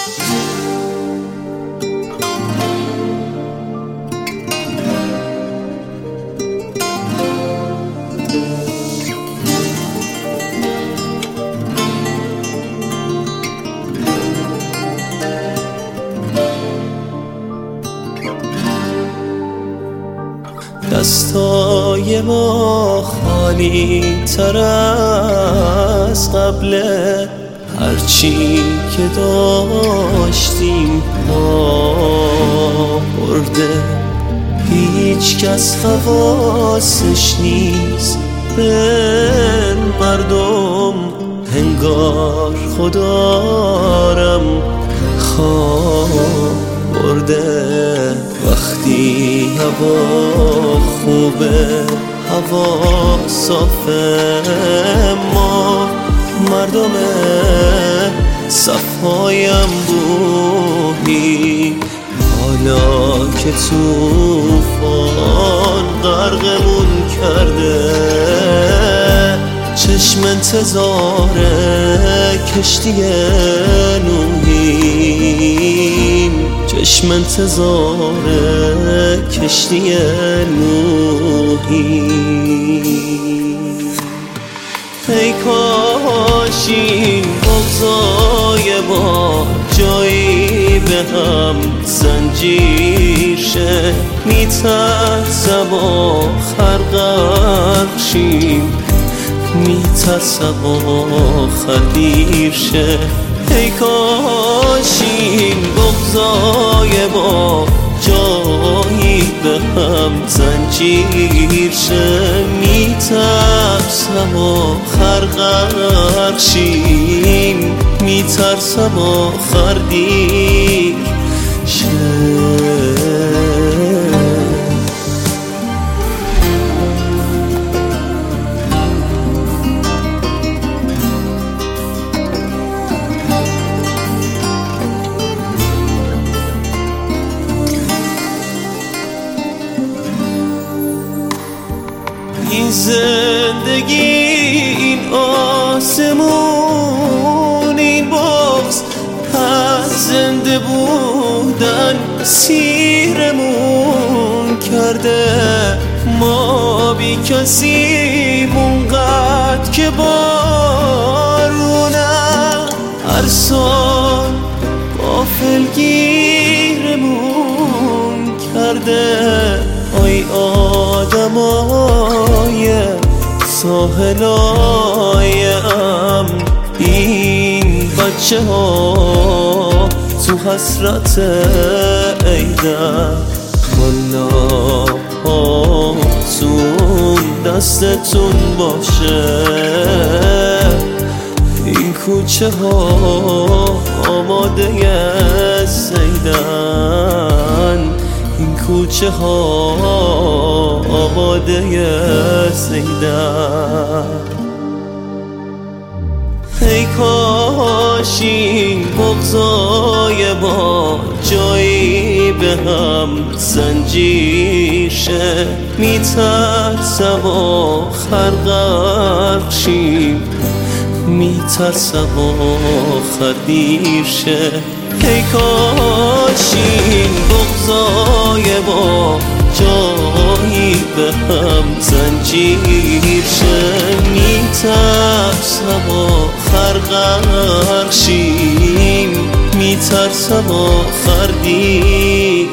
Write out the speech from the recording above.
دستای ما خالی تر از قبله، هرچی که داشتیم برده. هیچ کس حواسش نیست به مردم، انگار خدارم خواب برده. وقتی هوا خوبه، هوا صافه، ما مردم صفایم بودی. حالا که توفان غرقمون کرده، چشم انتظار کشتی نوحیم، چشم انتظار کشتی نوحیم. ای کاش این بغضای ما جایی به هم زنجیر شه. میترسم آخر غرق شیم، میترسم آخر دیر شه. ای کاش این بغضای ما جایی به هم زنجیر شه. میترسم آخر غرق شیم، میترسم آخر دیر شه. این زندگی، این آسمون، این بغض از زنده بودن سیرمون کرده. ما بی کسیم اونقدر که بارونم هر سال غافلگیرمون کرده. آی آدمای ساحلای امن، این بچه ها تو حسرت عیدن. والا هاتون دستتون باشه، این کوچه ها آماده زیدن، این کوچه ها آماده زیدن. ای کاش این بغضای ما جایی به هم زنجیر شه. میترسم آخر غرق شیم، میترسم آخر دیر شه. ای کاش این بغضای ما جایی به هم زنجیر شه. میترسم آخر غرق شیم، میترسم آخر دیر